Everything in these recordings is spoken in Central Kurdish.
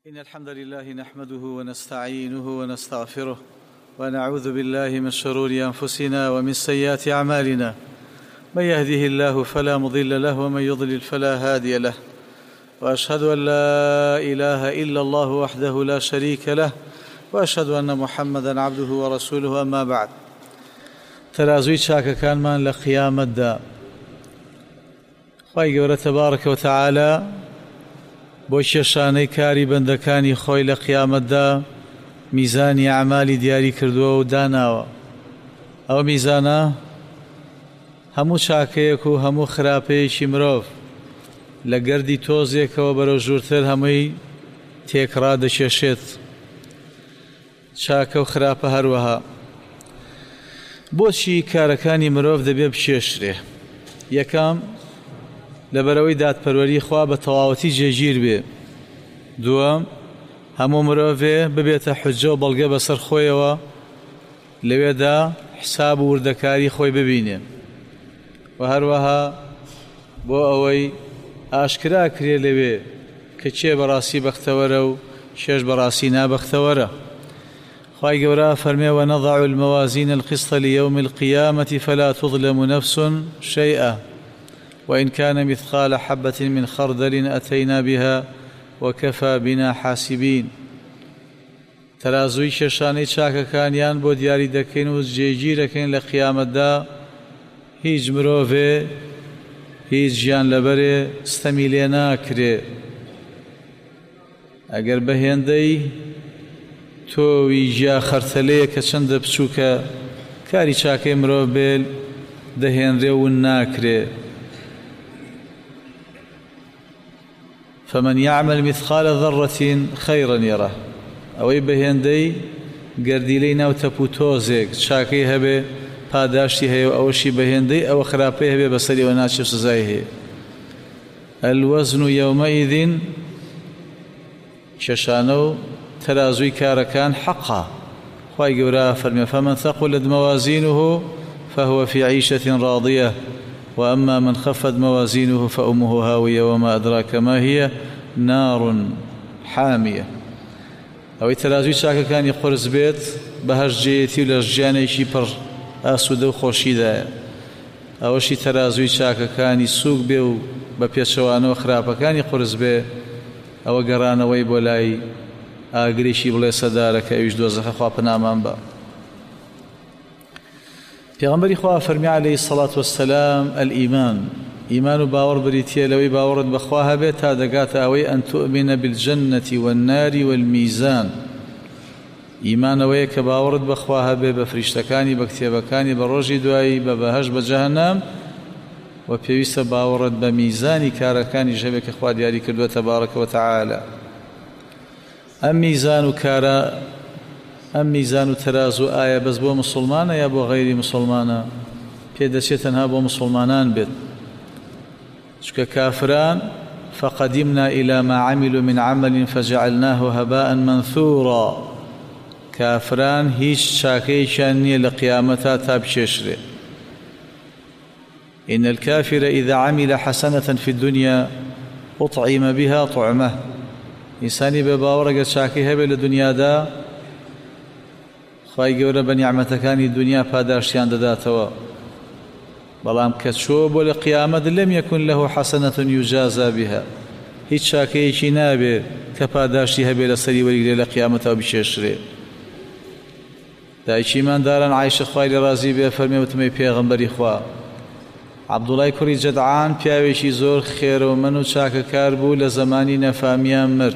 إن الحمد لله نحمده ونستعينه ونستغفره ونعوذ بالله من شرور أنفسنا ومن سيئات أعمالنا. من يهده الله فلا مضل له ومن يضلل فلا هادي له، وأشهد أن لا إله إلا الله وحده لا شريك له، وأشهد أن محمدًا عبده ورسوله. أما بعد، ترازوی چاکەکانمان لە قیامەتدا خوای گەورە تەبارەکە وتەعالە بۆ کێشانەی کاری بەندەکانی خۆی لە قیامەتدا میزانی ئەعمالی دیاری کردووە و داناوە. ئەو میزانە هەموو چاکەیەک و هەموو خراپەیەکی مرۆڤ لە گەردی تۆزێکەوە بەرەو ژوورتر هەمووی تێکڕا دەکێشێت، چاکە و خراپە هەروەها. بۆچی کارەکانی مرۆڤ دەبێ بکێشرێ؟ یەکەم لەبەرەوەی دادپەروەری خوا بە تەواوەتی جێگیر بێ. دووەم هەموو مرۆڤێ ببێتە حوجە و بەڵگە بەسەر خۆیەوە، لەوێدا حساب و وردەکاری خۆی ببینێ، و هەروەها بۆ ئەوەی ئاشکرا کرێ لەوێ کە چێ بەڕاستی بەختەوەرە و چێش بەڕاستی نابەختەوەرە. خوای گەورە فەرمێ: وَنَضَعُ الْمَوَازِينَ الْقِسْطَ لِيَوْمِ الْقِيَامَةِ فَلَا تُظْلَمُ نَفْسٌ شَيْئًا وَإِنْ كَانَ مِثْقَالَ حَبَّةٍ مِّنْ خَرْدَلٍ أَتَيْنَا بِهَا وَكَفَى بِنَا حَاسِبِينَ. تەرازووی کێشانەی چاکەکانیان بۆ دیاری دەکەین و جێگیرەکەین لە قیامەتدا. هیچ مرۆڤێ هیچ گیان لەبەرێ ستەمی لێ ناکرێ. ئەگەر بە هێندەی تۆوی ژیا خەرتەلەیە کە چەندە بچووکە کاری چاکەی مرۆڤ بێ دەهێنرێ و ناکرێ. فمن يعمل مثقال ذرة خيرا يره. ئەوەی بە هێندەی گەردیلەی ناو تەپ و تۆزێک چاکەی هەبێ پاداشتی هەیە، و ئەوەشی بە هێندەی ئەوە خراپەی هەبێ بەسەریەوە ناچێ سزای هەیە. الوزن يومئذ کێشانە و تەرازوی کارەکان حەقا. خوای گەورە فەرمێ: فمن ثقلت موازينه فهو في عيشة راضية وأما من خفت موازينه فأمه هاوية وما أدراك ما هي نار حامية. ئەوەی تەرازوی چاکەکانی قورس بێت بەهەشتجێیەتی و لە ژیانێکی پڕ ئاسوودە و خۆشیدایە. ئەوەشی تەرازوی چاکەکانی سووک بێ و بە پێچەوانەوە خراپەکانی قورس بێ، ئەوە گەڕانەوەی بۆ لای ئاگرێکی بڵێ سەدارەکە، ئەویش دۆزەخە. خوا پەنامان بە. پێغەمبەری خوا فەرمی عەلەیهی سەڵات وەسسەلام: الئیمان، ئیمان و باوەڕ بریتیە لەوەی باوەڕت بەخوا هەبێت تا دەگاتە ئەوەی ئەن تؤمنە بالجەنەة والنار والمیزان. ئیمانەوەیە کە باوەڕت بەخوا هەبێ بە فریشتەکانی، بە کتێبەکانی، بە ڕۆژی دوایی، بە بەهەشت، بە جەهەنەم، و پێویستە باوەڕت بە میزانی کارەکانی ژەبێ کە خوا دیاری کردووە تەبارەکە وتەعالە. ئەم میزان و کارە، ئەم میزان و تەرازوو ئایا بەس بۆ موسڵمانە یا بۆ غەیری موسڵمانە؟ پێدەچێت تەنها بۆ موسڵمانان بێت، چونکە کافران فقدمنا إلى ما عملوا من عمل فجعلناه هباء منثورا. کافران هیچ چاکەیەکیان نییە لە قیامەتا تا بکێشرێ. إن الكافر إذا عمل حسنة في الدنيا أطعم بها طعمه. ئینسانی بێ باوەڕ ئەگەر چاکەی هەبێت لە دنیادا، خوای گەورە بە نیعمەتەکانی دنیا پاداشتیان دەداتەوە. بەڵام کە چۆ بۆ لە قیامەت لەم یەکن لەهو حەسەنەة یوجازا بها، هیچ چاکەیەکی نابێ کە پاداشتی هەبێ لەسەری وەرگرێ لە قیامەتەوە بکێشرێ. دایکی ئیمانداران عایشە خوای لێ ڕازی بێ فەرمێ: وتمەی پێغەمبەری خوا، عەبدوڵای کوڕی جەدعان پیاوێکی زۆر خێرەومەند و چاکەکار بوو، لە زەمانی نەفامیان مرد.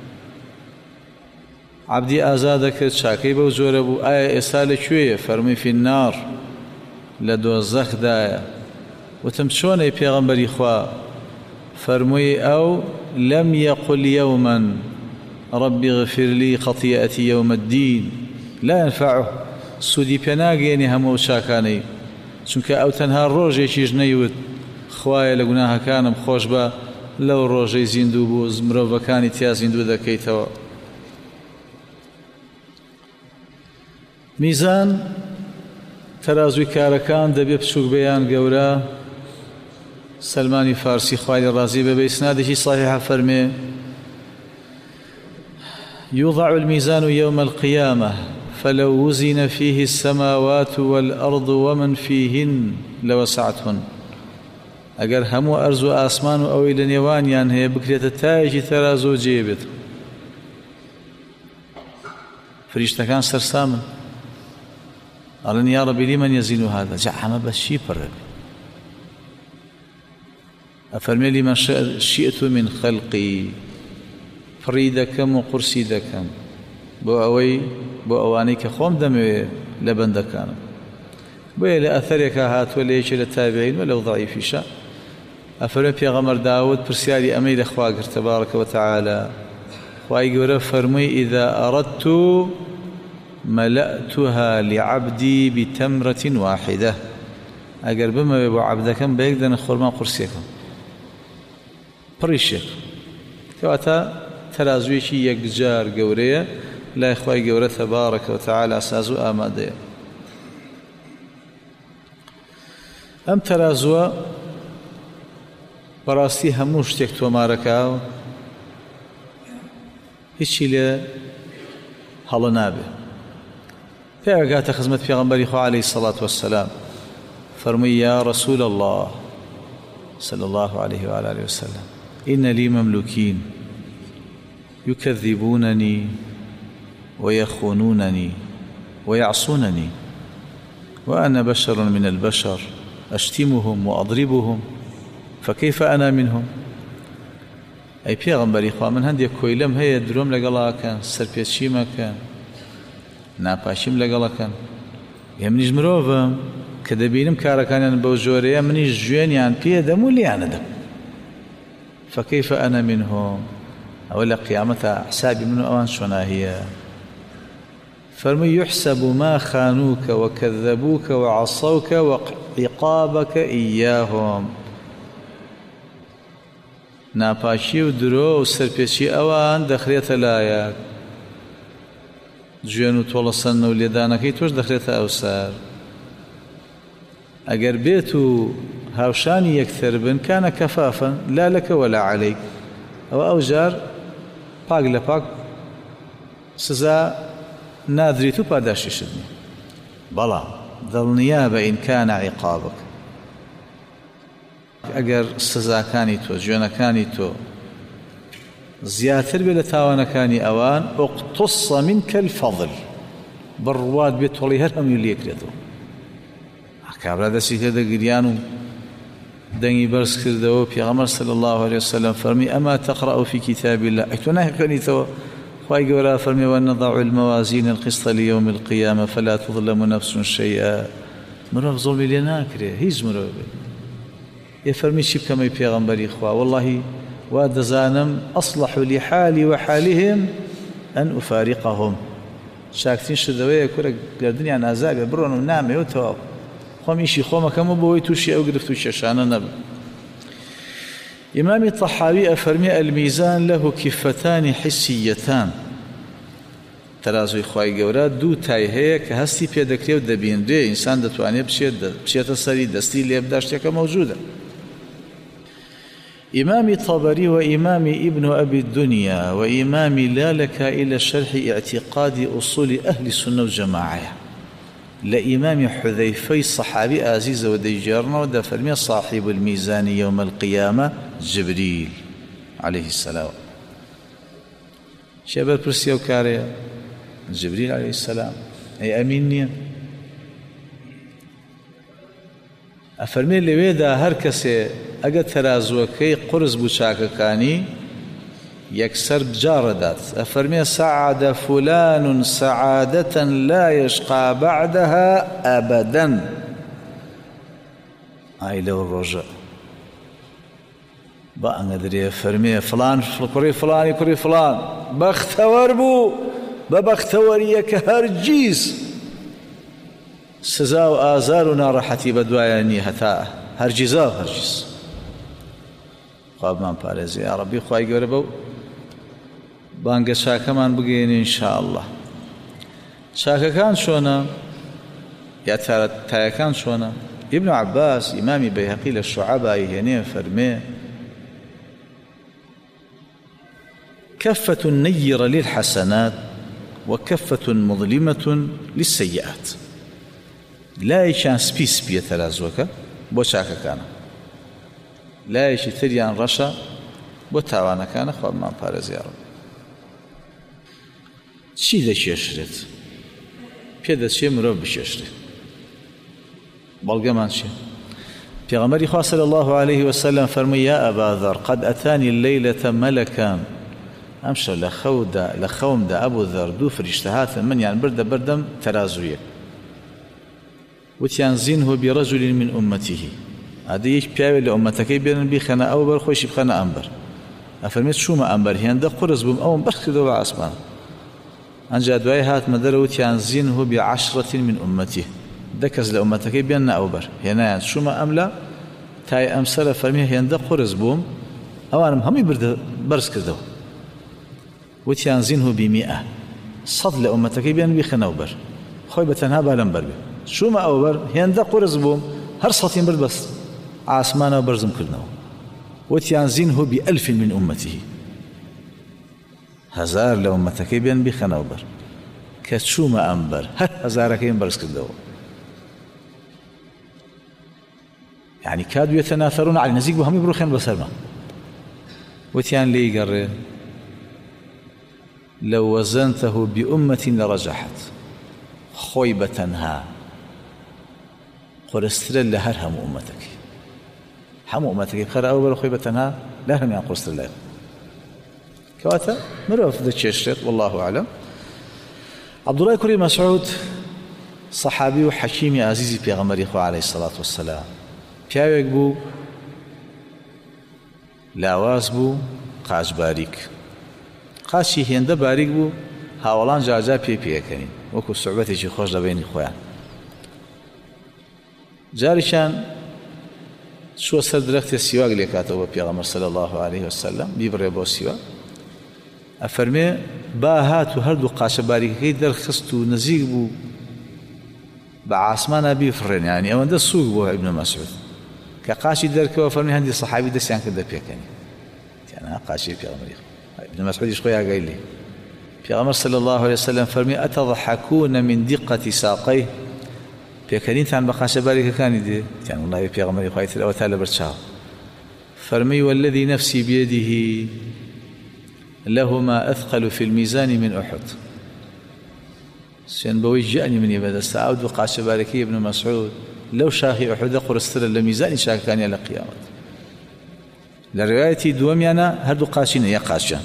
عەبدی ئازا دەکرد، چاکەی بەو جۆرە بوو. ئایا ئێستا لەکوێیە؟ فەرمووی: فی النار، لە دۆزەخدایە. وتم: چۆنەی پێغەمبەری خوا؟ فەرمووی: ئەو لەم یەقل یەومەن رەبی غفر لی خەطیئەتی یەومە الدین لا ينفعه. سوودی پێناگەێنێ هەموو چاکانەی، چونکە ئەو تەنها ڕۆژێکیش نەیوت خوایە لە گوناهەکانم خۆش بە، لەو ڕۆژەی زیندوو بوو مرۆڤەکانی تیا زیندوو دەکەیتەوە. میزان تەرازوی کارەکان دەبێ بچووک بەیان گەورە. سلمانی فارسی خوای ڕازی بە ئیسنادێکی صحیح فەرمێ: يوضع الميزان يوم القيامة فلو وزن فيه السماوات والأرض ومن فيهن لوسعتهن. أجر همو أرزو آسمان أو إلى نيوان يعني هي بكرية التايجي ترازو جيبت فريشتا كان سرساما قالن يا ربي لمن يزين هذا جعم بس شي بربي أفرمي لي من شئت من خلقي فريدكم وقرسيدكم بو أواني كخوم دمي لبندكان بو إلى أثرك هات ولا يشيل التابعين ولو ضعيف شاء أفرمي بيغمر داود برسيالي أمير أخواقر تبارك وتعالى وأيقور فرمي إذا أردت ملأتها لعبدي بتمرة واحدة أقر بما يبو عبدكم بيقدن خرمان قرسيكم بريشيك كواتا ترازويشي يكجار قورية لا إخوائي قورة تبارك وتعالى أسازو آمادية أم ترازوا براستي هموش تكتو ماركاو هیچی لێ هەڵە نابێ پێگاتە خزمەت پێغەمبەری خوا عەلەیهی الصلاة والسلام فەرمووی یا رسول الله صلى الله عليه وعلى آله وسلم إن لي مملوكين يكذبونني ويخونونني ويعصونني وأنا بشر من البشر أشتمهم وأضربهم فكيف أنا منهم. أي پێغەمبەری خوا من هەندێک کۆیلەم هەیە درۆم لەگەڵاکەن سەرپێچیمەکەن ناپاشیم لەگەڵەکەن منیش مرۆڤم کە دەبینم کارەکانیان بەو جۆرەیە منیش ژوێنیان پێدەم و لیانەدەم فكيف أنا منهم ئەوە لە قیامەتە حسابی من و ئەوان چۆنا هەیە فەرمووی يحسب ما خانوك وكذبوك وعصوك وعقابك إياهم. ناپاشی و درۆ و سەرپێچی ئەوان دەخرێتە لایەک گوێن و تۆڵەسەن و لێدانەکەی تۆش دەخرێتە ئەوسار ئەگەر بێت و هاوشانی یەکتر بن کانە کەفافن لا لەکە وەلا عەلەیک ئەوە ئەو جار پاک لە پاک سزا نادریت و پاداشیشت نیە بەڵام دڵنیا بە ئین کانە عیقابک ئەگەر سزاکانی تۆ جوێنەکانی تۆ زیاتر بێ لە تاوانەکانی ئەوان اقتص منك الفضل بڕوات بێت تۆڵی هەر هەمووی لێکرێتەوە کابرا دەستی تێ دەگریان و دەنگی بەرز کردەوە پێغەمبەر صلی الله عليه وسلم فەرمی ئەما تقرأ في كتاب الله ئەی تۆ ناخوێنیتەوە خوای گەورە فەرمی ونضع الموازين القسط ليوم القيامة فلا تظلم نفس شيئا. مرۆڤ زوڵمی لێ ناکرێ هیچ مرۆڤێ يفرمي شي كما يبيغمبري إخوة والله وادزانم أصلح لحالي وحالهم أن أفارقهم شاكتين شدوية كورا قردني عن عذابي برون ونامي وتواب خميشي خوما كما بويتوشي أو قرفتوشي شانا نبي. إمام الطحاوي أفرمي الميزان له كفتان حسيتان ترازوی خوای گەورە دوو تای هەیە کە هەستی پێدەکرێ و دەبیندرێ ئینسان دەتوانێت بچێتە سەری دەستی لێبدا شتێکە مەوجودە. إمام طبري وإمام ابن أبي الدنيا وإمام لالكائي إلى شرح اعتقاد أصول أهل السنة والجماعة لإمام حذيفي الصحابي عزيز وديجارنا ودفرمي صاحب الميزان يوم القيامة جبريل عليه السلام. شبر برسيو كاريا جبريل عليه السلام أي أمينيا أفرمي لويدا هركسي أجد ترازوكي قرز بوشاككاني يكسر بجاردات أفرمي سعد فلان سعادة لا يشقى بعدها أبدا أي لو الرجاء بقى ندري أفرمي فلان كري فلان كري فلان بختور بو ببختوريك هرجيز سزا وآزار ونارحتي بدواياني هتا هرجيزا هرجيز خواب من بارزي يا ربي خواهي قربو بانگە چاکەمان بگەین ئینشاء الله. چاکەکان چۆنە یا تایەکان چۆنە؟ ابن عباس ئیمامی بەیهەقی لە شوعەبای هێنێ فەرمێ كفة نيرة للحسنات وكفة مظلمة للسيئات. لا يشان سبي ترازوك بوشاك كان لا يشي تريان رشا بوتاوانا كان خواب من بارز يا رب. چی دەشێشرێت پێ دەچێ مرۆڤ بشێشرێت بەڵگەمان چیە؟ پێغەمبەری خوا صلی الله عليه وسلم فەرمووی یا ئەبا ذەر قەد ئەتانی اللەیلەتە مەلەکان ئەمشەو لە خەومدا ئەبوو ذەر دوو فریشتە هاتن منیان بردە بەردەم تەرازوویە وتیان زینه برەجولی من ئومەتیه ئادە یەک پیاوێ لە ئومەتەکەی بێنن بیخەنە ئەو بەر خۆشی بخەنە ئەمبەر ئەفەرمێت چوومە ئەمبەر هێندە قورس بووم ئەوم بەرز کردەوە بە ئاسمان ئەنجا دوای هاتمە دەرەوە وتیان زینه بعشرة من ئومەتیه دە کەس لە ئومەتەکەی بێننە ئەو بەر هێنایان چوومە ئەملا تای ئەمسەرە فەرمی هێندە قورس بووم ئەوانم هەمووی بردە بەرز کردەوە وتیان زینه بمئة سەد لە ئومەتەکەی بێن بیخەنە ئەو بەر خۆی بە تەنها با لەم بەر بێ چوومە ئەو بەر هێندە قورس بووم هەر سەتیم برد بەس ئاسمانەوە بەرزم کردنەوە وتیان زینه بألف من ئومەتیه هەزار لە ئومەتەکەی بێن بیخەنەوە بەر کە چوومە ئەمبەر هەر هەزارەکەیم بەرز کردەوە يعني كادوا يتناثرون على نزيق وهم يبروخين بسرما وتيان لي قرر لو وزنته بأمة لرجحت خيبتها قرستر لهر هم أمتك هم أمتك بخير أول خيبتها لا هم يعني قرستر لها كواتا مروف ذا تشيشت والله أعلم. عبد الله كريم مسعود صحابي وحكيمي عزيزي بيغمبر إخوة عليه الصلاة والسلام پیاوێک بوو لاواز بوو قاچ باریک قاچی هێندە باریک بوو هاوڵان جاجا پێکەنین وەکو سوعبەتێکی خۆش لە بینی خۆیان جاریشان چووە سەر درەختێ سیواک لێکاتەوە بە پێغەمبەر صلی الله عليه وسلم بیبڕێ بۆ سیوا ئەفەرمێ با هات و هەردوو قاچە باریکەکەی دەرخست و نزیک بوو بە عاسمانە بیفڕێن یعنی ئەوەندە سووک بووە ئیبن مەسعود کە قاچی دەرکەوە فەرمی هەندی سەحابی دەستیان کردە پێکەنی تیانە قاچی پێغەمبەری ابن مسعودیش خۆی ئاگای لێ پێغەمبەر صلی الله عليه وسلم فەرمی ئەتەضحەکوونە من دیقەتی ساقەیه پێکەنینتان بە قاچە باریکەکانی دێ تیان وڵڵاهی پێغەمبەری خوای تر ئەوە تا لەبەر چاوە فەرمی والذی نفسی بيده لهما أثقل في الميزان من أحد سين بوي جاني من يبدا سعود وقاش باركي ابن مسعود لو شاخي أحد قرستر لميزان شاك كان إلى قيامة لروايتي دومي أنا هردو قاشين يا قاشان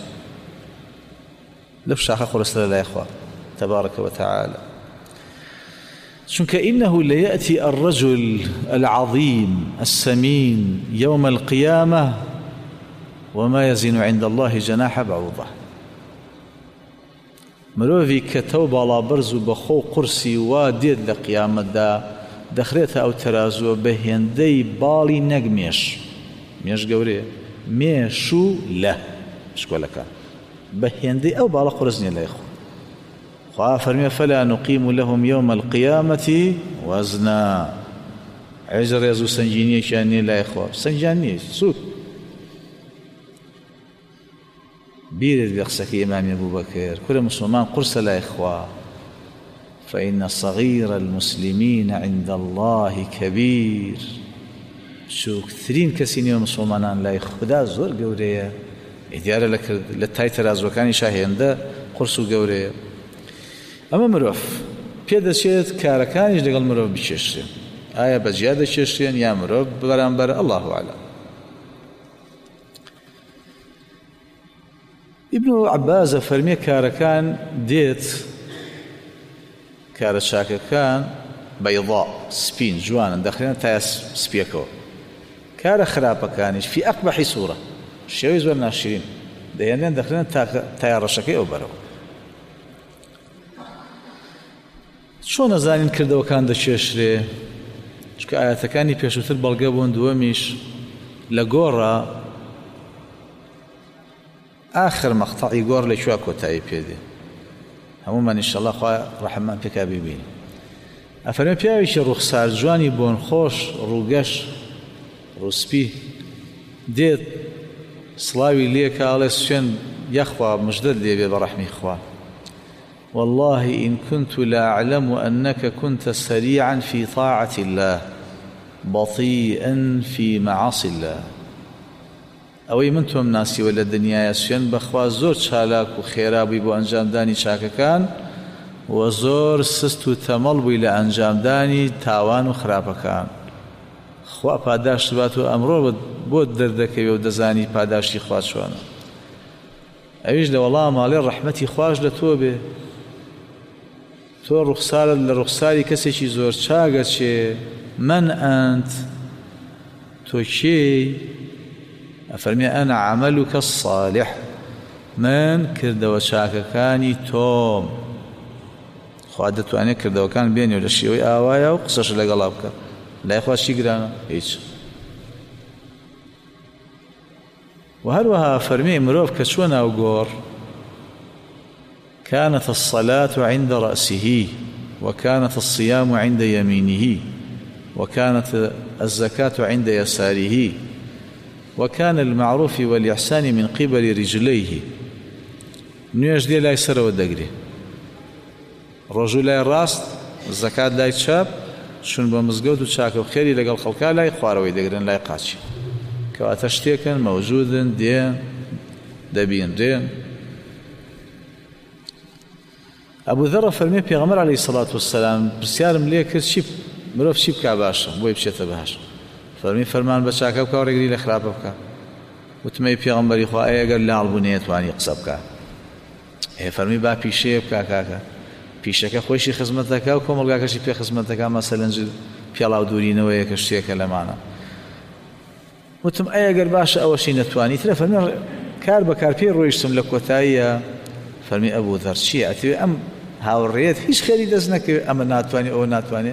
لو شاخ قرستر لا إخوة تبارك وتعالى شنك إنه ليأتي الرجل العظيم السمين يوم القيامة وما يزن عند الله جناح بعوضة مرۆڤی کە تەو باڵا بەرز و بەخۆ قورسی وا دێت لە قیامەتدا دەخرێتە ئەو تەرازووە بە هێندەی باڵی نەک مێش گەورەیە مێش و لە شکۆلەکان بە هێندەی ئەو باڵە قورس نییە لای خۆ خوا فەرمێ فەلا نوقیم لەهم یومە القیامەتی وەزنا عێژە ڕێز و سەنگینیەکیان نییە لای خۆ سەنگیان نییە سوود بيرد بقصك إمام أبو بكر كل مسلمان قرص لا إخوة فإن صغير المسلمين عند الله كبير شو كثيرين كسيني مسلمان لا إخوة دا زور قورية إديارة لك للتايتر أزوكاني شاهين دا قرص قورية أما مروف بيدا شيت كاركانيش لقل مروف بشيشتين آية بجيادة شيشتين يا مروف بغرانبر الله أعلم. ابن عباس فرمي كاركان ديت كارشاكا كان بيضاء سبين جوانا داخلين تاس سبيكو كار خرابة كانش في أقبح صورة الشيوز والناشرين ديانين داخلين تايا رشاكي أو برو شو نزانين كردو كان دا شيشري شكو آياتا كاني بيشوتر بالقابون دواميش لقورة آخر مقطعي قور لي شو أكو تايب يدي عموما إن شاء الله خواه رحمان بك أبيبين أفرمي بياويش رخصار جواني بون خوش روغش روسبي ديت سڵاوی لێکە ئەڵێ سوێن یەخوا مژدەت لێبێ بە ڕەحمی خوا والله إن كنت لأعلم أنك كنت سريعا في طاعة الله بطيئا في معاصي الله ئەوەی من تۆم ناسیوە لە دنیاە سوێن بەخوا زۆر چالاک و خێرابووی بۆ ئەنجامدانی چاکەکان و زۆر سست و تەمەڵ بووی لە ئەنجامدانی تاوان و خراپەکان خوا پاداشت بات و ئەمڕۆ بۆ دەردەکەوێ و دەزانی پاداشتی خوا چۆنە ئەویش لە وەڵام ماڵێ ڕەحمەتی خوش لە تۆ بێ تۆ ڕوخسارت لە ڕوخساری کەسێکی زۆر چاگە چێ من ئەنت تۆ کێی ئەفەرمێ ئەنا عەمەلوکە الصالح من کردەوە چاکەکانی تۆم خوا دەتوانێت کردەوەکان بێنێ لە شێوەی ئاوایە و قسەش لەگەڵا بکە لای خوا چی گرانە هیچ و هەروەها فەرمێ مرۆڤ کە چووە ناو گۆڕ كانت الصلاة عند رأسه وكانت الصيام عند يمينه وكانت الزكاة عند يساره وكان المعروف والإحسان من قبل رجليه نوێژ دێ لای سەرەوە دەگرێ ڕۆژوو لای ڕاست زەکات لای چاپ چون بە مزگەوت و چاکە و خێری لەگەڵ خەڵکا لای خوارەوەی دەگرن لای قاچی کەواتە شتێکن مەوجودن دێن دەبینرێن ئەبوو ذەڕ فەرمێ پێغەمبەر عەلەیهی سەڵات وەسەلام پرسیارم لێ کرد چی مرۆڤ چی بکا باشە بۆی بچێتە باش فەرمی فەرمان بە چاکە بکە و ڕێگری لە خراپە بکە وتمەی پێغەمبەری خوا ئەگەر لاڵ بوو نەیەتوانی قسە بکە فەرمی با پیشەیە بکە کاکە پیشەکە خۆشی خزمەت دەکا و کۆمەڵگاکەشی پێ خزمەت دەکا مەسەلەن پێڵاو دوورینەوەیە کە شتێکە لەمانە وتم ئەگەر باشە ئەوەشی نەتوانیترە فەرمی کار بەکار پێ ڕۆیشتم لە کۆتاییە فەرمی ئەبوو ذەڕ چییە ئەتەوێ ئەم هاوڕێیەت هیچ خێری دەست نەکەوێت ئەمە ناتوانێت ئەوە ناتوانێت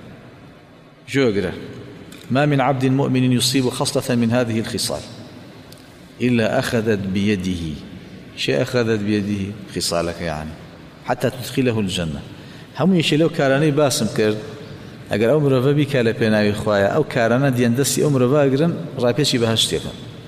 جۆگرە ما من عبد مؤمن يصيب خصلة من هذه الخصال إلا أخذت بيده شيء أخذت بيده خصالك يعني حتى تدخله الجنة هم يشي لو كاراني باسم كرد أقر أو مرفا بي كالا بيناوي خوايا أو كارانا ديان دستي أو مرفا أقرن رابيشي بهاشتيكم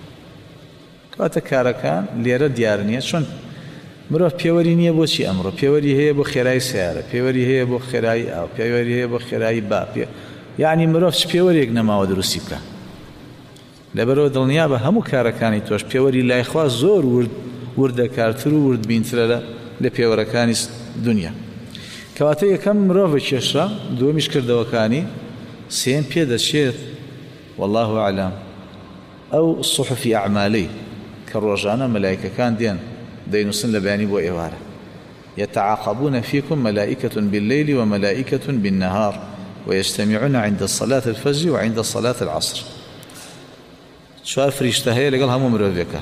كواتا كاركان ليرا ديارنية شون مرۆڤ پێوەری نییە بۆچی ئەمڕۆ پێوەری هەیە بۆ خێرای سیارە پێوەری هەیە بۆ خێرایی ئاو پێوەری هەیە بۆ خێرایی با یعنی مرۆڤ پێوەرێک نەماوە دروستی بکە لەبەرەوە دڵنیا بە هەموو کارەکانی تۆش پێوەری لایخوا زۆر وردەکارتر و وردبینترە لە پێوەرەکانی دنیا کەواتە یەکەم مرۆڤە کێشە دووەمیش کردەوەکانی سێم پێدەچێت والله ئەعلەم ئەو صحفی ئەعمالی کە ڕۆژانە مەلایکەکان دێن دەینووسن لە بەیانی بۆ ئێوارە يتعاقبون فيكم ملائكة بالليل وملائكة بالنهار ويجتمعون عند الصلاة الفجر وعند صلاة العصر چوار فریشتە هەیە لەگەڵ هەموو مرۆڤێکە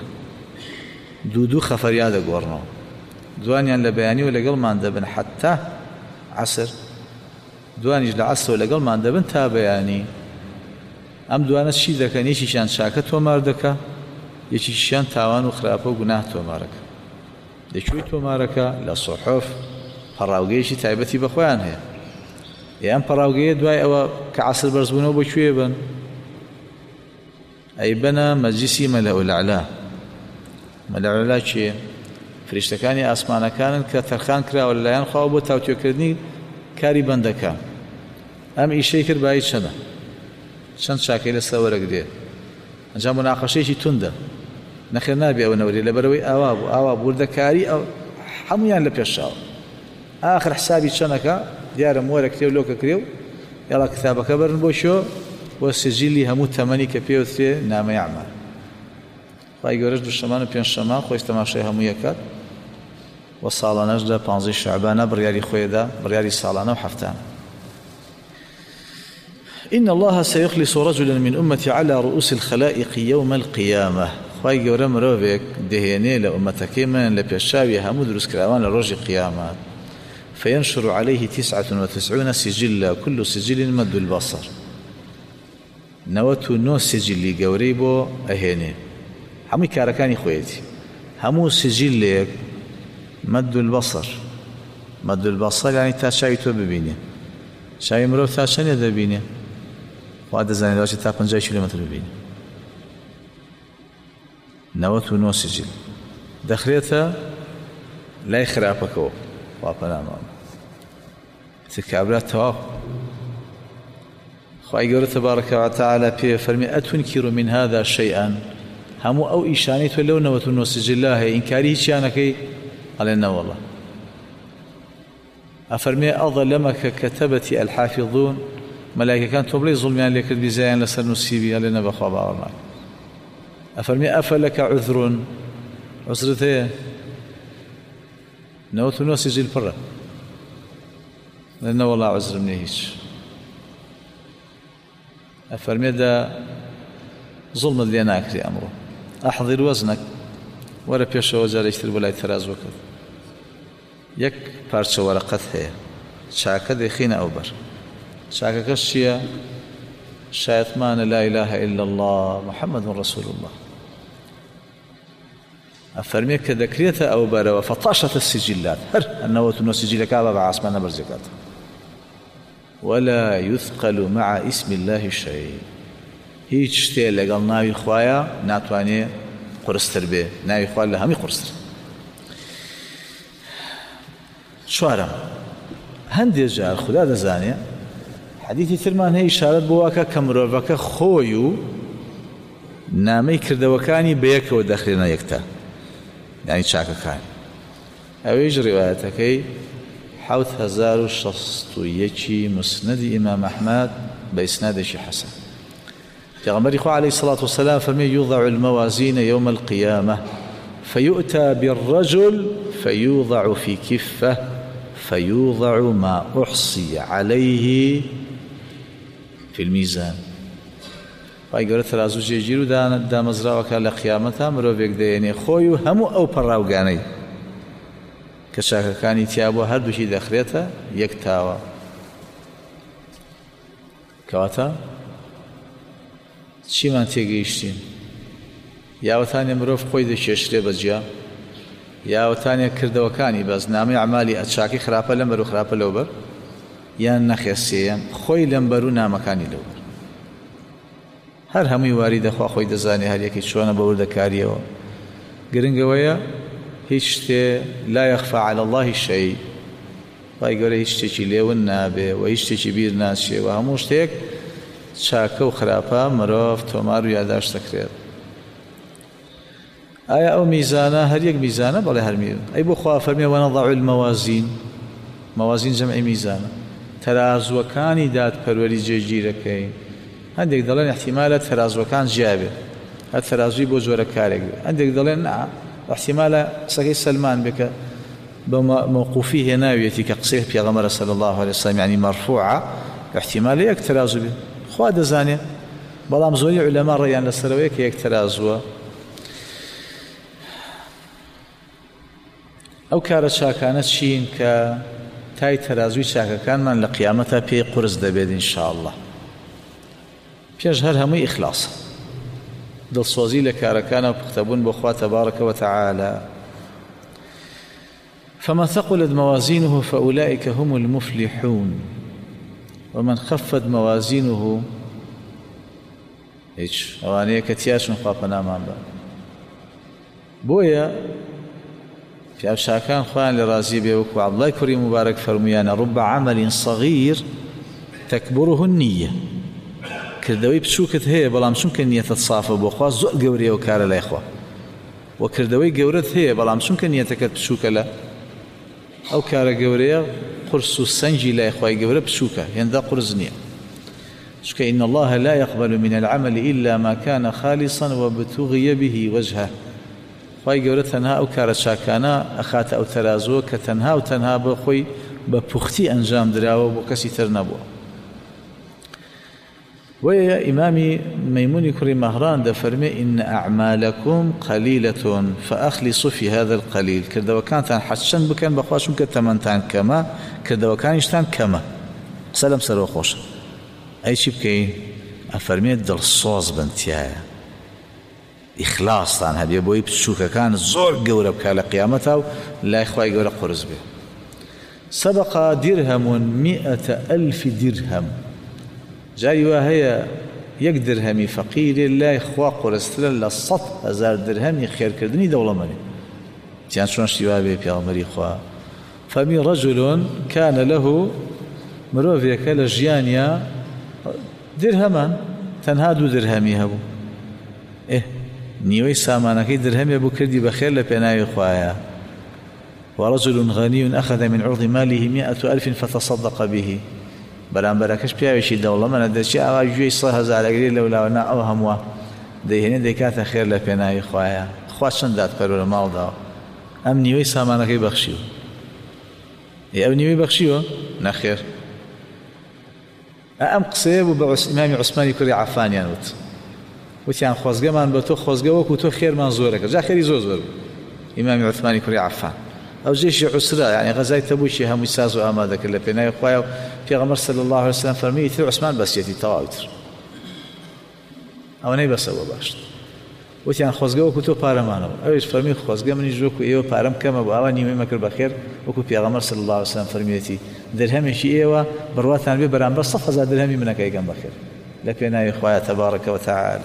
دوو خەفەریا دەگۆڕنەوە دوانیان لە بەیانی و لەگەڵمان دەبن حتا عەسر دوانیش لە عەسر و لەگەڵمان دەبن تا بەیانی ئەم دوانە چی دەکەن یەکیشیان چاکە تۆمار دەکە یەکیشیان تاوان و خراپە و گوناه تۆمارەکە دەکوێت تۆمارەکە لە سۆحف پەڕاوگەیەکی تایبەتی بەخۆیان هەیە ئەم پەڕاوگەیە دوای ئەوە کە عەسر بەرزبوونەوە بۆ کوێ بن ئەی بەنە مەجلیسی مەلەئول ئەعلا مەلەئول ئەعلا چییە فریشتەکانی ئاسمانەکانن کە تەرخان کراوە لەلایەن خوا بۆ تاوتوێکردنی کاری بەندەکان ئەم ئیشەی کرد بای چەند چاکەی لەسەر وەرەگرێ ئەنجام مناقەشەیەکی توندە نەخێر نابێ ئەوە نەوەری لەبەرەوەی ئاوا وردەکاری ئەو هەمویان لە پێشاوە ئاخر حسابی چەندەکە دیارە مۆرە کرێ و لۆکە کرێ و یاڵا کتابەکە بەرن بۆ شۆ بۆ سجلی هەموو تەمەنی کە پێوترێ نامەی ئەعمال خوای گەورەش دووشەمان و پێنجشەمان خۆی تەماشای هەموو یەکات و ساڵانەش لە 15 شەعبانە بڕیاری خۆیدا بڕیاری ساڵانە و هەفتانە إن الله سيخلص رجلا من أمتي على رؤوس الخلائق يوم القيامة خوای گەورە مرۆڤێک دەهێنێ لە ئومەتەکەی من لە پێشاوی هەموو دروستکراوان لە ڕۆژی قیامەت فينشر عليه 99 سجلا كل سجل مد البصر 99 سجلی گەورەی بۆ ئەهێنێ هەمووی کارەکانی خۆیەتی هەموو سجلێک مد البصر مد البصر یعنی تا چاوی تۆ ببینێ چاوی مرۆڤ تا چەندێ دەبینێ وا دەزانێت تا 50 کیلۆمەتر ببینێ 99 سجل دەخرێتە لای خراپەکەەوە واپەنامان کابرات تەواو خی گەورە تەبارەکە وتعالى پێ فەرمی ئەتونکیڕ من هذا شيئا هەموو ئەو ئیشانەی تۆ لەو 99 سجللا هەیە ئینکاری هیچیانەکەی ئەڵێ نەوەڵڵا ئەفەرمێ ئەظلمەکە کەتەبەتی الحافظون مەلایکەکان تۆ بڵێ زوڵمیان لێ کرد بیزایان لەسەر نووسیبی ئەڵێ نە بەخوا باوەڕ ناکەم ئەفەرمێ ئەفەلەکە عذر عذرت هەیە 99 سجل پڕە لە نەوەڵڵا عذرم نییە هیچ ئەفەرمێ دا زوڵمت لێ ناکری ئەمڕۆ ئەحضر وەزنك وەرە پێشەوە جارێکتر بۆ لای تەرازوەکەت یەک پارچە وەرەقەت هەیە چاکە دەیخینە ئەو بەر چاکەکەش چییە؟ شایەتمانە لا إله إلا الله محمد رسول الله ئەفەرمێ کە دەکرێتە ئەو بەرەوە فەتاشەتە السجلات هەر 99 سجلەکە بە عاسمانە بەرزەکات ولا يثقل مع اسم الله شيء هیچ شتێ لەگەڵ ناوی خوایە ناتوانێ قورستر بێ ناوی خوا لە هەمی قورستر چوارەم هەندێک جار خوددا دەزانێ حەدیثی ترمان هەیە ئیشارەت بۆ واکە کە مرۆڤەکە خۆی و نامەی کردەوەکانی بەیەکەوە دەخرێنە یەکتا یانی چاکەکانی ئەوەیش ڕێوایەتەکەی 7061 مسندی ئیمام ئەحمەد بە ئیسنادێکی حەسەن پیغمبر خو عليه الصلاة والسلام فرمي يوضع الموازين يوم القيامة فيؤتى بالرجل فيوضع في كفة فيوضع ما أحصي عليه في الميزان فايقول ترازو جيجيرو دا مزراوكا لقيامتا مروفيك ديني خويو همو أو پراوغاني كشاكا كاني تيابو هر دوشي داخريتا يكتاوا كواتا چیمان تێگەیشتین یاوەتانێ مرۆڤ خۆی دەکێشرێ بەجیا یاوەتانێ کردەوەکانی بەس نامەی ئەعمالی ئەچاکی خراپە لەمبەر و خراپە لەوبەر یان نەخێسیەیان خۆی لەمبەر و نامەکانی لەوبەر هەر هەمووی واری دەخوا خۆی دەزانێ هەر یەکی چۆنە بەوردەکاریەوە گرنگەوەیە هیچ شتێ لا يخفى على الله شيء خی گەورە هیچ شتێکی لێون نابێ و هیچ شتێکی بیر ناچێ و هەموو شتێک چاکە و خراپە مرۆڤ تۆمار و یادداشت دەکرێت ئایا ئەو میزانە هەر یەک میزانە بەڵێ هەرمیر ئەی بۆ خوا فەرمێ وەنەضع المەوازین مەوازین جەمعی میزانە تەرازوەکانی دادپەروەری جێگیرەکەی هەندێک دەڵێن احتیمالە تەرازوەکان جیابێ هەر تەرازوی بۆ جۆرە کارێک بێ هەندێک دەڵێن نا احتیمالە قسەکەی سەلمان بێکە بە موقوفی هێناویەتی کە قسەی پێغەمبەر صلی الله عليه وسلم یعنی مەرفوعە احتیمالە یەک تەرازو بێ خوا دەزانێ بەڵام زۆری عولەما ڕێیان لەسەرەوەیە کە یەک تەرازووە ئەو کارە چاکانە چین کە تای تەرازوی چاکەکانمان لە قیامەتە پێی قورس دەبێت ئینشاءالله پێش هەر هەمووی ئیخلاسە دڵسۆزی لە کارەکانە و پختەبوون بۆ خوا تەبارەکە وتەعالە فمن ثقلت موازينه فأولئك هم المفلحون ومن خفت موازينه هیچ ئەوانەیە کە تیاچون خوا پەنامان بە بۆیە پیاوچاکان خۆیان لە ڕازی بێ وەکو عەبدوڵای کوڕی موبارەک فەرموویانە رب عمل صغير تكبره النية کردەوەی بچووکت هەیە بەڵام چونکە نیەتت سافە بۆ خوا زۆر گەورەیە و کارە لای خوا و کردەوەی گەورەت هەیە بەڵام چونکە نیەتەکەت بچووکە لە ئەو کارە گەورەیە قرس و سەنجی لای خوای گەورە بچووکە هێندە قورس نییە چونکە إن الله لا يقبل من العمل إلا ما كان خالصا وابتغي به وجهه خوای گەورە تەنها ئەو کارە چاکانە ئەخاتە ئەو تەرازووە کە تەنها و تەنها بە خۆی بە پوختی ئەنجام دراوە بۆ کەسی تر نەبووە ويا إمامي ميموني كريم مهران دفرمي إن أعمالكم قليلة فأخلصوا في هذا القليل كردوا كانت حشن بكن بخواشم كتمنتان كما كردوا كان يشتان كما سلام سروا خوش أي شيء بكين أفرمي دل صوص بنتيايا إخلاص طان هبي بوي بتشوكا كان زور قورة بكالة قيامته لا إخوائي قورة قرز به سبق درهم 100,000 درهم جاري وهي یەک درهەمی فەقیرێ لای خوا قورسترە لە 100,000 درهەمی خێرکردنی دەوڵەمەندی. تیان چۆن شیوا بێ پێغەمبەری خوا فەرمی رەجولٌ كان له مرۆڤێکە لە ژیانیا درهەمان تەنها 2 درهەمی هەبوو. نیوەی سامانەکەی درهەمێ بوو کردی بەخێر لە پێناوی خوایە. ورجل غني أخذ من عرض ماله 100,000 فتصدق به. بەرامبەرەکەش پیاوێکی دەوڵەمەندە دەچی ئاوا گوێی 100,000 ئەگرێ لەولاوەنا ئەو هەمووە دەیهێنێ دەیکاتە خێر لە پێناوی خوایە. خوا چەند دادپەروەر لە ماڵداوە ئەم نیوەی سامانەکەی بەخشیوە. ئەو نیوەی بەخشیوە نەخێر. ئەم قسەیە بوو بە ئیمامی عوسمانی کوڕی عەفانیان وت وتیان خۆزگەمان بە تۆ خۆزگە وەکو تۆ خێرمان زۆرەکە. جا خێری زۆر بوو ئیمامی عوسمانی کوڕی عەفان. ئەو جێشی عوسرە یعنی غەزای تەبوکی هەمووی ساز و ئامادەکرد لە پێناوی خوایە و پێغەمبەر صلی الله علیه وسلم فەرمی ئیتر عوسمان بەسیەتی تەواوتر ئەوەنەی بەسەوە باشتر. وتیان خۆزگە وەکو تۆ پارەمانەوە. ئەویش فەرمی خۆزگە منیش وەکو ئێوە پارەم کەمە بوو ئاوا نیوەی مەکرد بەخێر وەکو پێغەمبەر صلی الله علیه وسلم فەرمیەتی درهەمێکی ئێوە بڕواتان بێ بەرامبەر 100,000 درهەمی منەکە ئەیگەم بەخێر لە پێناوی خوایە تەبارەکە وتەعالە.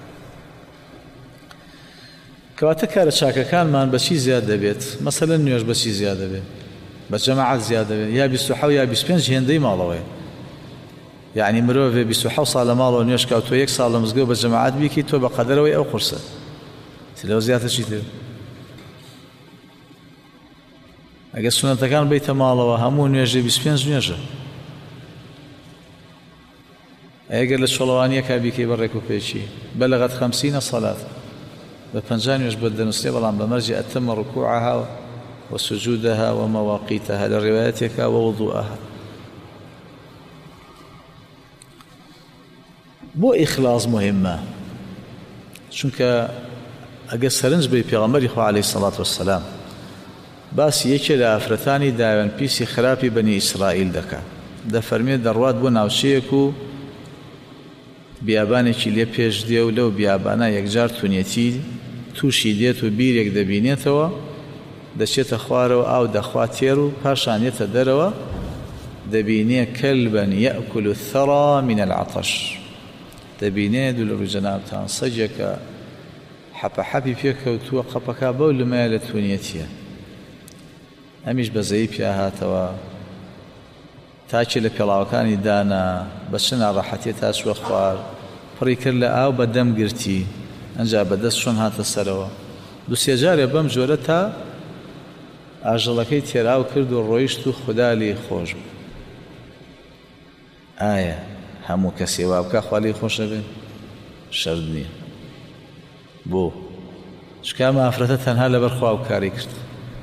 کەواتە کارە چاکەکانمان بەچی زیاد دەبێت؟ مەسەلەن نوێژ بەچی زیاد دەبێت؟ بە جەماعەت زیاد دەبێت یا 27 یا 25 هێندەی ماڵەوەیە. یعنی مرۆڤێ 27 ساڵ لە ماڵەوە نوێژ کە تۆ 1 ساڵ لە مزگەوت بە جەماعەت بیکەیت تۆ بە قەدەرەوەی ئەو قورسە. لەو زیاتر چیتر؟ ئەگەر سونەتەکان بێتە ماڵەوە هەموو نوێژێ 25 نوێژە. ئەگەر لە چۆڵەوانیەکە بیکەی بەڕێک و پێچی بەلەغەت 50 صەلات بە50 نوێژ بۆ دەنووسێ بەڵام بەمەرجی ئەتەمە ڕکوعها وسجودها ومواقيتها للرواياتك ووضوءها. بۆ ئیخلاص مهمە چونکە ئەگەر سەرنج بێ پێغەمبەری خوا عەلەیهی سەڵات وەسەلام باسی یەکێ لە ئافرەتانی داوێن پیسی خراپی بەنی ئیسرائیل دەکات. دەفەرمێت دەڕوات بۆ ناوچەیەک و بیابانێکی لێ پێش دێ و لەو بیابانە یەکجار تونێتی تووشی دێت و بیرێک دەبینێتەوە دەچێتە خوارەوە ئاو دەخوات تێر و پاشانێتە دەرەوە دەبینێ کەلبەن یەئکل الثەڕا من العەطەش. دەبینێ دوو لە ڕووی جەنابتان سەگێکە حەپەحەپی پێکەوتووە قەپەکە بەو لەمایە لە تونێتیە. ئەمیش بەزەیی پیا هاتەوە تاچی لە پێڵاوەکانی دانا بە چ ناڕەحەتیە تا چووە خوار پڕی کرد لە ئاو بە دەم گرتی ئەنجا بەدەست چۆن هاتە سەرەوە. دوو سێ جارێ بەم جۆرە تا ئاژەڵەکەی تێراو کرد و ڕۆیشت و خوددا لێی خۆش بوو. ئایا هەموو کەسێ وا بکە خوا لێی خۆش دەبێت؟ شەرت نییە. بۆ چکە ئەمە ئافرەتە تەنها لەبەر خوا و کاری کرد.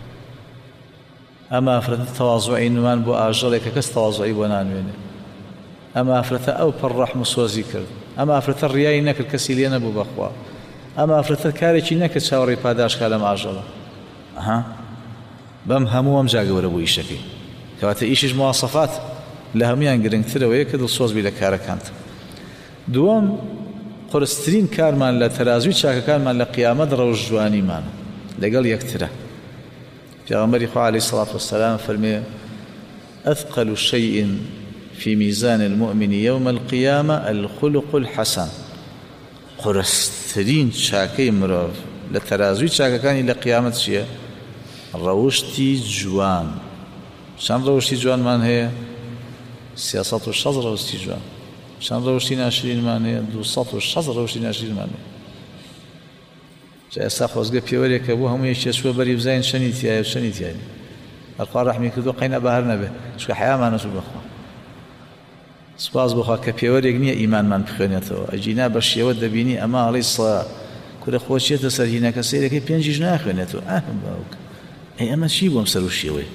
ئەمە ئافرەتە تەواضوعی نومان بۆ ئاژەڵێکە کەس تەواضوعی بۆ نانوێنێ. ئەمە ئافرەتە ئەو پڕ ڕەحم و سۆزی کرد. ئەمە ئافرەتە ڕیایی نەکرد کەسی لێ نەبوو بەخوا. ئەمە ئافرەتە کارێکی نەکرد چاوەڕێی پاداشکا لەم ئاژەڵە. بەم هەموو ئەم جا گەورە بوو ئیشەکەی. کەواتە ئیشیش مواسەفات لە هەمویان گرنگترەوەیە کە دڵسۆزبی لە کارەکانت. دووەم قورسترین کارمان لە تەرازوی چاکەکانمان لە قیامەت ڕەوش جوانیمانە لەگەڵ یەکترە. پێغەمبەری خوا عەلەیهی سەڵات وەسەلام فەرمێ ئەثقەل شەیء في ميزان المؤمن يوم القيامة الخلق الحسن. قورسترین چاکەی مرۆڤ لە تەرازوی چاکەکانی لە قیامەت چییە؟ ڕەوشتی جوان. چەند ڕەوشتی جوانمان هەیە؟ 360 ڕەوشتی جوان. چەند ڕەوشتی ناشرینمان هەیە؟ 260 ڕەوشتی ناشرینمان هەیە. جا ئێستا خۆزگە پێوەرێکە بۆ هەموو یەکێ چووە بەری بزاین شەنی تایە و شەنی تایە. ئەخوا ڕەحمی کردووە قەینە بەهار نەبێ چکە حەیامان نەچوو بەخوا. سپاس بخوا کە پێوەرێک نییە ئیمانمان بخوێنێتەوە. ئەجینا بە شێوە دەبینی ئەمە ئەڵێی سڵا کورە خۆچێتە سەر هینەکە سەیرەکەی پێنجیش ناخوێنێتەوە. باوک ئەمە چی بۆم سەر و شێوەی؟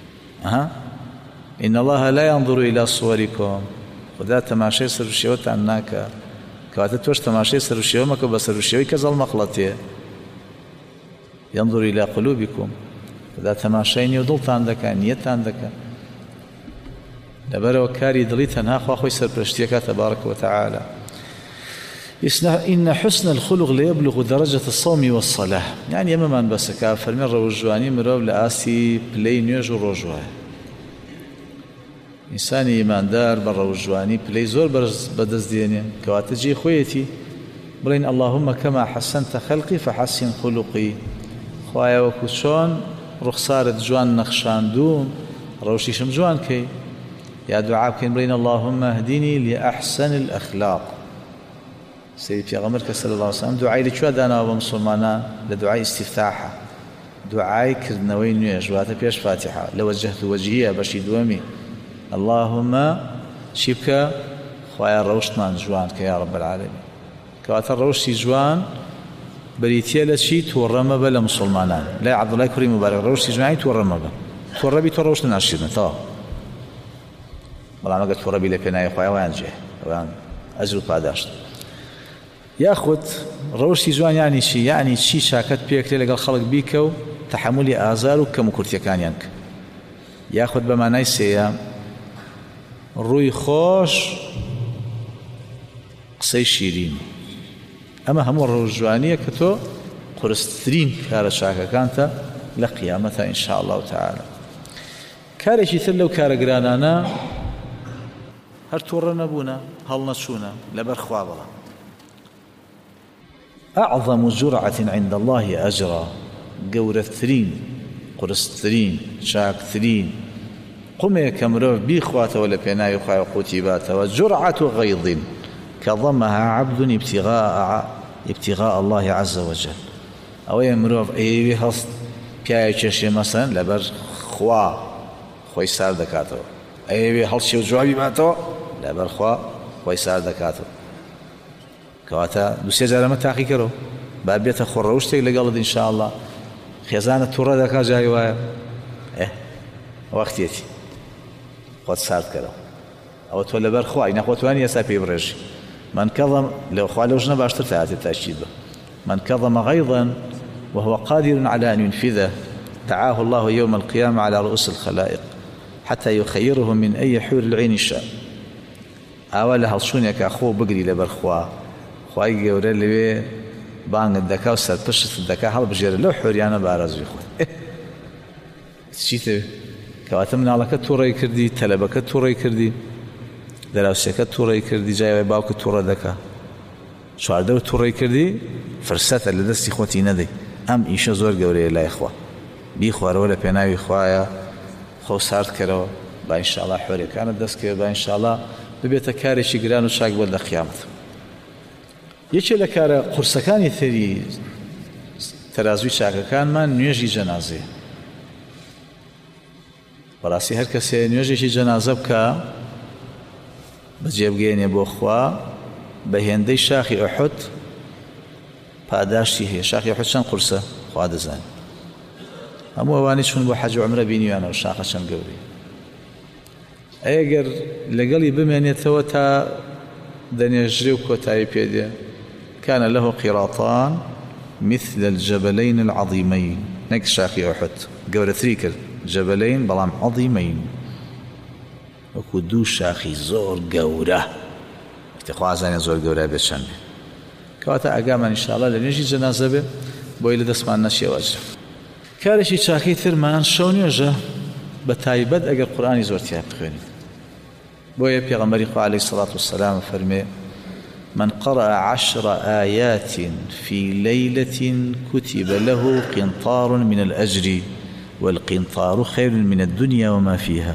إن الله لا ينظر إلى صوركم. خدا تەماشای سەر و شێوەتان ناکە. کەواتە تۆش تەماشای سەر و شێوە مەکە بە سەر و شێوەی کە زەڵمەقڵەتێ. ينظر إلى قلوبكم. خدا تەماشای نێو دڵتان دەکات نیەتان دەکات. لەبەرەوە کاری دڵی تەنها خوا خۆی سەرپەرشتیەکە تەبارەکە وتەعالە. إن حسن الخلق ليبلغ درجة الصوم والصلاة. يعني ئەمەمان بەسەکە فەرمێ ڕەوشجوانی مرۆڤ لە ئاستی پلەی نوێژ و ڕۆژوایە. ئینسانی ئیماندار بە ڕەوژوانی پلەی زۆر بەدەست دێنێ کەواتە جێی خۆیەتی بڵێن اللهم كما حسنت خلقي فحسن خلقي خوایە وەکو چۆن ڕوخسارت جوان نەخشاندوم ڕەوشیشم جوان کەی یا دوعا بکەین بڵێن اللهم اهدني لأحسن الأخلاق سيدي پێغەمبەر کە صلی الله عليه وسلم دوعای لەکوێ داناوە بە مسلمانان لە دوعای ئیستیفتاحە دوعای کردنەوەی نوێژ واتە پێش فاتحە لە وەجهت وەجهیە بەشی دووەمی اللهم چی بکە خوایە ڕەوشتمان جوان کە یا رب العالمین کەواتە ڕەوشی جوان بەریتیە لە چی تووڕەمە بە لە مسلمانان لای عەبدوڵای کوڕی مبارەک ڕەوشی جوانی تووڕەمە بە تووڕەبی تۆ ڕەوشتە ناشیرنێتەوە بەڵام ئەگەر تووڕەبی لە پێناوی خوایە وایان جێ ئەویان ئەجر و پاداشت یاخود ڕەوشی جوان یانی چی یعنی چی چاکەت پێکرێ لەگەڵ خەڵک بیکە و تەحەمولی ئازار و کەم و کورتیەکانیان کە یاخود بە مانای سێیە ڕووی خۆش قسەی شیرین ئەمە هەموو ڕەوژوانیە کە تۆ قورسترین کارە چاکەکانتە لە قیامەتە ئینشاء الله تعالى کارێکی تر لەو کارە گرانانە هەر تووڕە نەبوونە هەڵ نەچوونە لەبەر خوا بەڵام أعظم جرعة عند الله أجرا گەورەترین قورسترین چاکترین قومێکە مرۆڤ بیخواتەوە لە پێناوی خوای قوتی باتەوە جرعة غيظ كظمها عبد ابتغاء الله عز وجل ئەوەیە مرۆڤ ئەیەوێ هەست پیاوی کێشێ مەسەن لەبەر خوا خۆی سار دەکاتەوە ئەیەوێ هەڵچێ و جوابی باتەوە لەبەر خوا خۆی سار دەکاتەوە کەواتە دووسێ جارەمە تاقی کەرەوە با بێتە خۆڕەوە شتێک لەگەڵت ئینشاء الله خێزانە تووڕە دەکات جای وایە وەختێتی خۆت سارد کەرەوە ئەوە تۆ لەبەر خوای نەخۆتوانی ئێستا پێی بڕێژی من كظم لو خوا لەو ژنە باشتر تاعاتێ تاشید بە من كظم غيظا وهو قادر على أن ينفذه دعاه الله يوم القيامة على رؤوس الخلائق حتى يخيره من أي حور العين شاء ئاوا لە هەڵچوونێک خۆ بگری لەبەر خوا خوای گەورە لەوێ بانگت دەکا و سەرپشت دەکا هەڵبژێرە لەو حۆریانە بارەزوی خۆت چیتە کەواتە مناڵەکە تووڕەی کردی تەلەبەکە تووڕەی کردی دەراوسێکە تووڕەی کردی جایوای باوکە تووڕە دەکا چواردە و تووڕەی کردی فرسەتە لە دەستی خۆتی نەدەی ئەم ئیشە زۆر گەورەیە لای خوا بیخوارەوە لە پێناوی خوایە خۆ سارد کەرەوە با ئینشاءالله حۆریەکانت دەستکەوێت با ئینشاءالله ببێتە کارێکی گران و چاک بۆت لە قیامەت یەکێ لە کارە قورسەکانی تری تەرازوی چاکەکانمان نوێژی جەنازەیە بەڕاستی هەر کەسێ نوێژێکی جەنازە بکە بەجێبگەێنێ بۆ خوا بە هێندەی شاخی ئوحود پاداشتی هەیە شاخی ئوحود چەند قورسە خوا دەزانێت هەموو ئەوانەی چوون بۆ حەج و عومرە بینیوانەوە شاخە چەند گەورەیە ئەگەر لەگەڵی بمێنێتەوە تا دەنێژرێ و کۆتایی پێدێ كان له قراطان مثل الجبلين العظيمين نەک شاخی ئوحود گەورەتری کرد جبلين بەڵام عظيمين وەکو دوو شاخی زۆر گەورە خوازانێ زۆر گەورە بێت چەند بێ کەواتە ئاگامان ئینشاءالله لە نوێژی جەنازە بێ بۆی لە دەستمان نەچێ ئەجر کارێکی چاکەی ترمان شەو نوێژە بە تایبەت ئەگەر قورئانی زۆر تیا بخوێنین بۆیە پێغەمبەری خوا عەلەیهی الصلاة والسلام فەرمێ من قرأ 10 آيات في ليلة كتب له قنطار من الأجر والقنطار خير من الدنيا وما فيها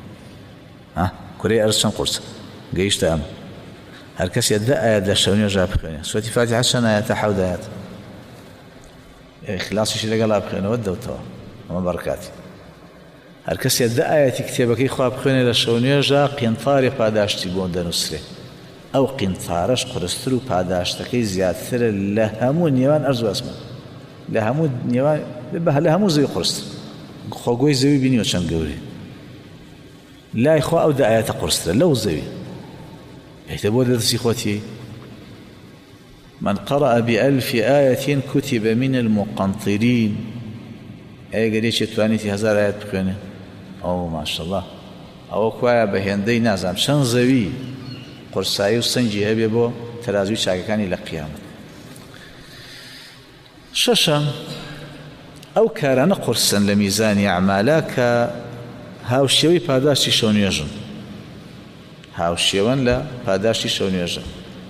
كوري أرسل قرص قيشت أم هر كسي يدى آيات لشوني وجاب بخيني سورة فاتحة شان آيات حود آيات إخلاصي شي لقى بخيني ودى وتوا وما بركاتي هر كسي يدى آيات كتابك إخوة بخيني لشوني وجاب قنطاري قاداشتي بون دنسري أو قنطارش قرسترو قاداشتكي زيادتر لهمو نيوان أرزو أسمان لهمو زوي قرستر خوغوي زوي بيني وشان قوري لا إخوة أو دا آيات قرستر لو زوي يحتبوا لدرس إخوتي من قرأ ب1000 آية كتب من المقنطرين أي قريش يتوانيتي 1000 آيات بخيني أو ما شاء الله أو كوايا بهندي نازم شان زوي قرصاي وسنجي هبي بو ترازوي شاككاني لقيامة ششم أو كاران قرصا لميزان أعمالك هاوشيوي پاداشتی شەو نوێژن هاوشێوەن لە پاداشتی شەو نوێژە.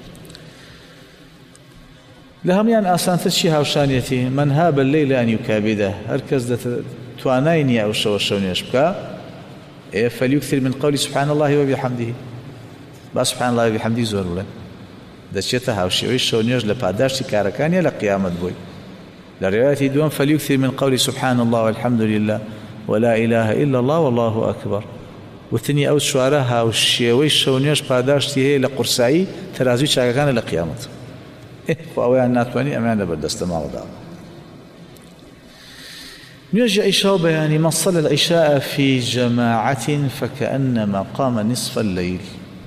لە هەمویان ئاسانتر چی هاوشانیەتی؟ من هاب الليل أن يكابده، هەر کەس توانای نییە ئەو شەو نوێژ بکە فليكثر من قول سبحان الله وبحمده، با سبحان الله وبحمده زۆر بڵێ، دەچێتە هاوشێوەی شەو نوێژ لە پاداشتی کارەکانیە لە قیامەت بۆی. لە ڕێواەتی دووەم فليكثر من قول سبحان الله والحمد لله ولا إله إلا الله والله أكبر. وتنی ئەو چوارە هاوشێوەی شەو نوێژ پاداشتی هەیە لە قورسایی تەرازوی چاکەکانە لە قیامەت. خۆ ئەویان ناتوانانی ئەمیان لەبەردەستە ماڵەدا. نوێژی عیشا و بەیانی من صلى العشاء في جماعة فكأنما قام نصف الليل.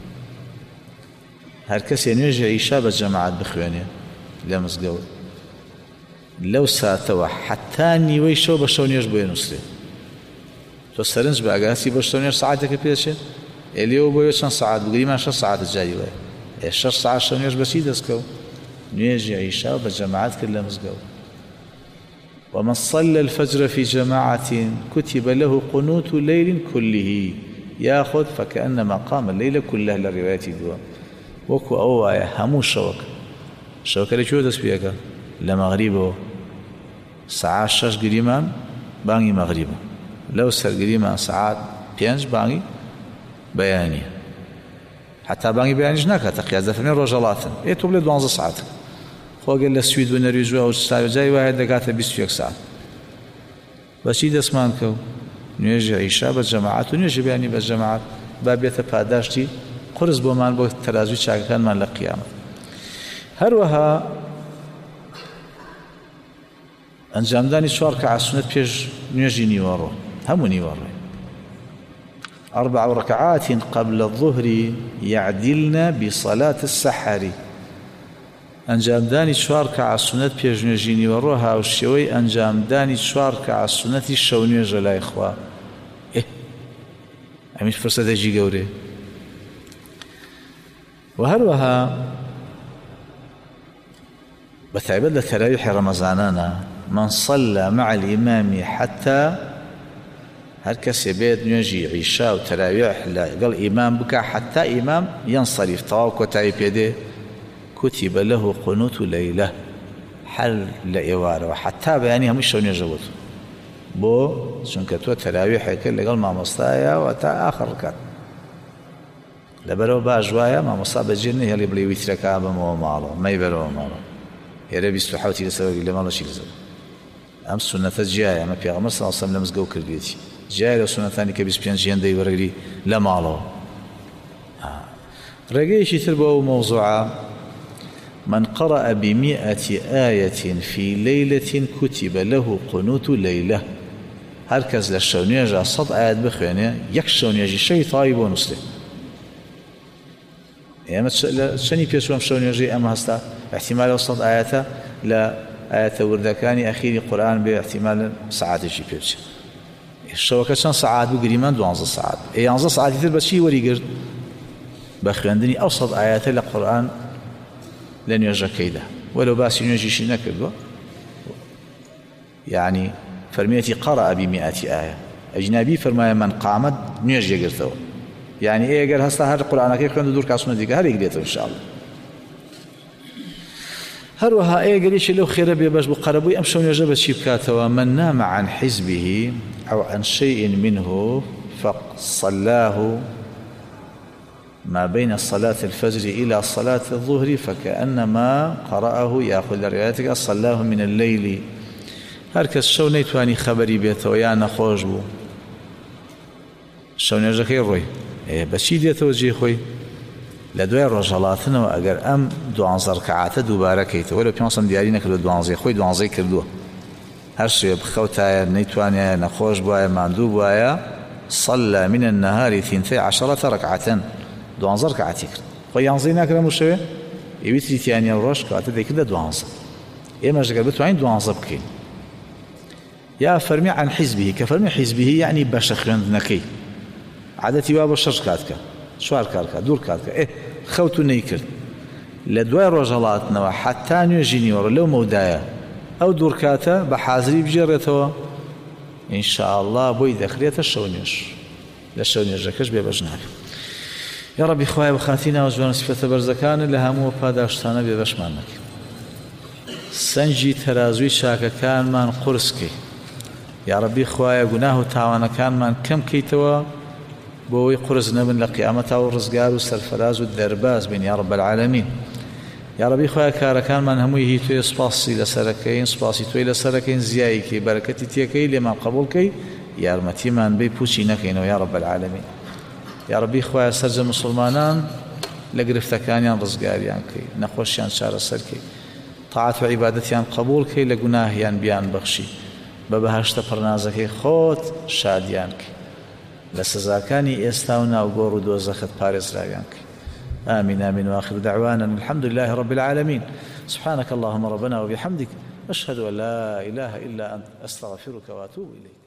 هەر کەسێ نوێژی عیشا بە جەماعەت بخوێنێ لە مزگەوت لەو ساتەوە حتا نیوەی شەو بە شەو نوێژ بۆیە نووسێ. تۆ سەرنج بە ئاگاسی بۆ شەو نوێژ سەعاتێکە پێچێت ئێلێەوە بۆیە چەند سەعات بگریمان 6 سەعات جاری وایە 6 سەعات شەو نوێژ بەچی دەستکەوت؟ نوێژی عیشا بە جەماعەت کرد لە مزگەوت. ومن صلى الفجر في جماعة كتب له قنوت ليل كله ياخذ فكأنما قام الليل كله لرواية دوا وكو أوايا همو شوك لشو دس بيكا لمغربه ساعة 6 قريمان باني مغربه لو سر قريمان ساعات 5 باني بياني حتى باني بيانيش ناكا تقياد فرمي رجالاتن ايتو بلي 12 ساعات خۆگەر لە سوید و نەرویژ و ساوجای وایە دەگاتە 21 ساعت. بەچی دەستمان کەوت؟ نوێژی عیشا بە جەماعەت و نوێژی بەیانی بە جەماعەت با بێتە پاداشتی قورس بۆمان بۆ تەرازوی چاکەکانمان لە قیامەت. هەروەها ئەنجامدانی 4 ڕەکعەت سونەت پێش نوێژی نیوەڕۆ هەموو نیوەڕۆی 4 ركعات قبل الظهر يعدلن بصلاة السحر. ئەنجامدانی 4 ڕەکعەت سونەت پێش نوێژی نیوەڕۆ هاوشێوەی ئەنجامدانی 4 ڕەکعەت سونەتی شەو نوێژە لای خوا. ئەمیش فرسەتێکی گەورەیە. و هەروەها بەتایبەت لە تەراویحی ڕەمەزانانە من صلى مع الإمام حتى هەر کەسێ بێت نوێژی عیشا و تەراویح لەگەڵ ئیمام بکە حتا ئیمام ينصرف تەواو کۆتایی پێدێ كتب له قنوت ليلة حل لإواره وحتى بياني همش شو نجوت بو شنكتو تراويح كل لقال ما مصايا وتا آخر ركعت لبرو باجوايا ما مصاب الجنة يلي بلي ويترك أبا ماله ما يبرو ماله يا ربي استحوتي لسوي اللي ماله شيء لزم أم سنة الجاية ما في غمر صلى الله عليه وسلم لمسقو كرديتي جاية سنة ثانية كبيس بيان جيان دي ورقلي لا ماله رقيشي تربو موضوعا من قرأ ب100 آية في ليلة كتب له قنوت ليلة. هر کەس لە شەو نوێژە 100 ئاەت بخوێنێ یەک شەو نوێژی شەوی تەواوی بۆ نووسێ. ئێمە چەندی پێچووەم شەو نوێژەی ئەمە هەستا احتیمال 100 ئاەتە لە ئاەتە وردەکانی ئەخیری قورئان بێ احتیمال سەعاتێکی پێ بچێت. شەوەکە چەند سەعات بوو؟ گریمان 12 سەعات. 11 سەعاتی تر بەچی وەریگرت؟ بە خوێندنی ئەو 100 ئاەتە لە قورئان لە نوێژەکەیدا وەلو باسی نوێژیشی نەکردووە. يعني فەرمێتی قرأ ب100 آية ئەجنبی فەرمایە من قامت نوێژ یەگرتەوە. يعني ئەگەر هەستا هەر قورئانەکەی خوێند و دوور کاسونە دیکە هەر یەکدێتەوە انشاءالله. هەروەها ئەگەریشی لەو خێرە بێبەش بوو قەرەبووی ئەم شەو نوێژە بەچی بکاتەوە؟ من نام عن حزبه أو عن شيء منه فصلاه ما بين صلاة الفجر إلى صلاة الظهر فكأنما قرأه يأخذ روايتك صلاه من الليل. هر کەس شەو نەیتوانی خەبەری بێتەوە یان نەخۆش بوو شەو نوێژەکەی ڕۆی بەچی دێتەوە جێ خۆی؟ لە دوای ڕۆژهەڵاتنەوە ئەگەر ئەم 12 ڕەکعاتە دووبارەکەیتەوە لە پێم دیاری نەکردو 12 خۆی 12 کردووە هەر شوێ بخەوتایە نەیتوانێ نەخۆش بواە ماندوو بواە صلى من النهار 12 ركعة 12 ركعتی کرد خۆی 11 ناکرم و شەوێ ئێویتری تیانە ڕۆژ کاتە دەیکردە 12 ئێمەش دەگەر بتوانین 12 بکەین. يا فرمي عن حزبه كفرمي حزبه يعني باش خوێندنەکەی عادەتی وا بۆ 6 کاتکە 4 کاتکە دوور کاتکە خەوت و نەیکرد لە دوای ڕۆژهەڵاتنەوە حتا نوێژی نیوەڕۆ لەو مەودایە ئەو دوور کاتە بە حازری بجێڕێتەوە ئینشاءالله بۆی دەخرێتە شەو نوێژ لە شەو نوێژەکەش بێبەش نابێت. يا ربي خوای بخاتینا و جوان صفەتە بەرزەکانت لە هەموو پاداشتانە بێبەشمان نەکەی سەنجی تەرازووی چاکەکانمان قورسکەی یا ربی خوایە گوناه و تاوانەکانمان کەم کەیتەوە بۆ ئەوەی قورس نەبن لە قیامەتا و ڕزگار و سەرفەراز و دەرباز بین یا رب العالمین یا ربی خوایە کارەکانمان هەمووی هی توێ سپاسی لەسەرەکەین سپاسی تۆی لەسەرەکەین زیاییکەی بەرەکەتی تێکەی لێمان قبوڵکەی یارمەتیمان بێ پوچی نەکەینەوە یا رب العالمین یا ربی خوایە سەرجە مسلمانان لە گرفتەکانیان ڕزگاریان کەی نەخۆشیان چارەسەرکەی طاعت و عیبادەتیان قبوڵکەی لە گوناهیان بیان بەخشی بە بەهەشتە پڕنازەکەی خۆت شادیان کەی لە سزاکانی ئێستا و ناوگۆڕ و دۆزەخت پارێزراویان کەی آمين آمين وآخر دعوانا الحمد لله رب العالمين سبحانك اللهم ربنا وبحمدك أشهد أن لا إله إلا أنت أستغفرك وأتوب إليك